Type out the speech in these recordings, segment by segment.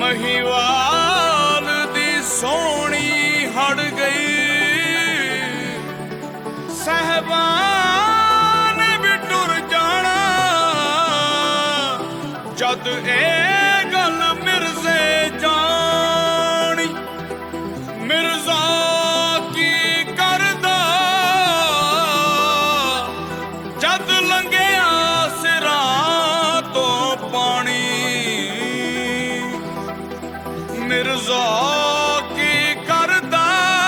ਮਹੀਵਾਲ ਦੀ ਸੋਹਣੀ ਹੜ ਗਈ, ਸਹਿਬਾਨ ਵੀ ਟੁਰ ਜਾਣਾ ਜਦ ਇਹ ਗੱਲ ਮਿਰਜ਼ੇ ਜਾਣੀ। ਮਿਰਜ਼ਾ ਕੀ ਕਰਦਾ ਜਦ ਲੰਘਿਆ ਸਿਰਾਂ ਤੋਂ ਪਾਣੀ। ਮਿਰਜ਼ਾ ਕੀ ਕਰਦਾ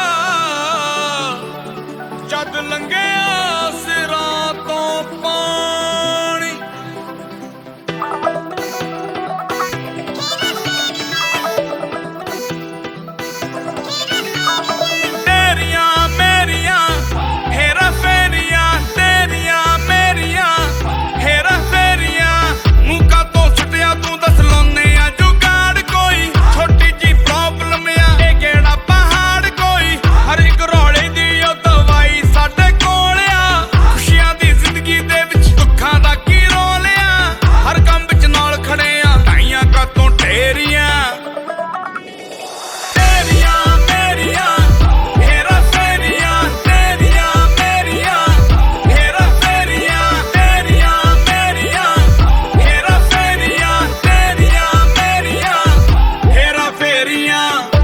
ਜਦ ਲੰਘਿਆ ਸਿਰਾਂ ਤੋਂ ਪਾਣੀ। ਤੇਰੀਆਂ ਮੇਰੀਆਂ ਹੇਰਾ ਫੇਰੀਆਂ, ਤੇਰੀਆਂ ਮੇਰੀਆਂ ਹੇਰਾ ਫੇਰੀਆਂ। ਮੁੱਕਾ ਤੋਂ ਸੁੱਟਿਆ ਤੂੰ ਦੱਸ ਲਾਉਂਦੇ ਆ ਜੁਗਾੜ ਕੋਈ। ਛੋਟੀ ਜੀ ਪ੍ਰੋਬਲਮ ਆ ਇਹ ਕਿਹੜਾ ਪਹਾੜ ਕੋਈ। ਹਰ ਇੱਕ ਰੌਲੇ ਦੀ ਉਹ ਦਵਾਈ ਸਾਡੇ ਕੋਲ ਆ। ਖੁਸ਼ੀਆਂ ਦੀ ਜ਼ਿੰਦਗੀ ਦੇ ਵਿੱਚ ਦੁੱਖਾਂ ਦਾ ਕੀ ਰੋਲ ਆ। ਹਰ ਕੰਮ ਵਿੱਚ ਨਾਲ ਖੜੇ ਆ ਢਾਈਆਂ ਕਾਤੋਂ ਢੇਰੀਆਂ। ਤੇਰੀਆਂ ਮੇਰੀਆਂ ਹੇਰਾ ਫੇਰੀਆਂ, ਤੇਰੀਆਂ ਮੇਰੀਆਂ ਹੇਰਾ ਫੇਰੀਆਂ। ਤੇਰੀਆਂ ਮੇਰੀਆਂ ਹੇਰਾ ਫੇਰੀਆਂ, ਤੇਰੀਆਂ ਮੇਰੀਆਂ ਹੇਰਾ ਫੇਰੀਆਂ।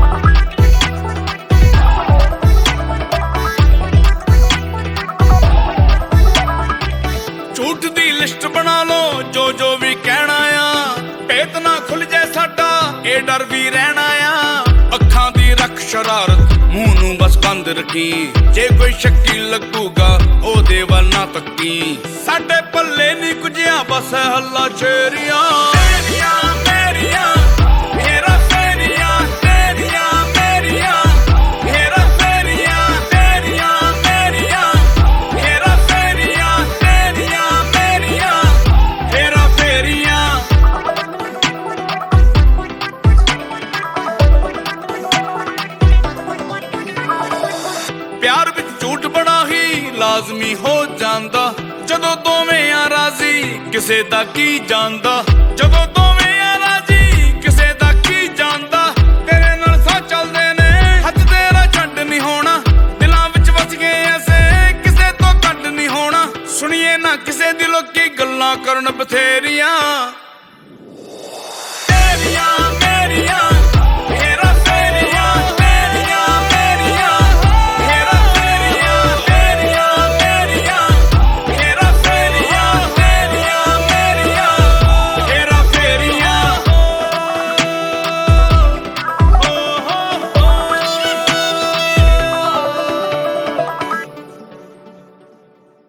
ਝੂਠ ਦੀ ਲਿਸਟ ਬਣਾ ਲਓ ਜੋ ਵੀ ਕਹਿਣਾ ਆ। ਭੇਤ ਨਾ ਖੁੱਲ ਜਾਏ ਸਾਡਾ ਇਹ ਡਰ ਵੀ ਰਹਿਣਾ ਆ। ਅੱਖਾਂ ਦੀ ਰੱਖ ਸ਼ਰਾਰਤ ਮੂੰਹ ਨੂੰ ਬਸ ਬੰਦ ਰੱਖੀ। ਜੇ ਕੋਈ ਸ਼ੱਕੀ ਲੱਗੂਗਾ ਉਹਦੇ ਵੱਲ ਨਾ ਤੱਕੀ। ਸਾਡੇ ਪੱਲੇ ਨਹੀਂ ਕੁਝਿਆ ਬਸ ਹੱਲਾ ਸ਼ੇਰੀਆਂ। ਤੇਰੀਆਂ ਮੇਰੀਆਂ ਹੇਰਾ ਫੇਰੀਆਂ, ਤੇਰੀਆਂ ਮੇਰੀਆਂ ਹੇਰਾ ਫੇਰੀਆਂ। ਤੇਰੀਆਂ ਮੇਰੀਆਂ ਹੇਰਾ ਫੇਰੀਆਂ, ਤੇਰੀਆਂ ਮੇਰੀਆਂ ਹੇਰਾ ਫੇਰੀਆਂ। ਪਿਆਰ ਵਿੱਚ ਝੂਠ ਬੜਾ ਹੀ ਲਾਜ਼ਮੀ ਹੋ ਜਾਂਦਾ। ਜਦੋਂ ਦੋਵੇਂ ਆ ਰਾਜ਼ੀ ਕਿਸੇ ਦਾ ਕੀ ਜਾਂਦਾ। ਜਦੋਂ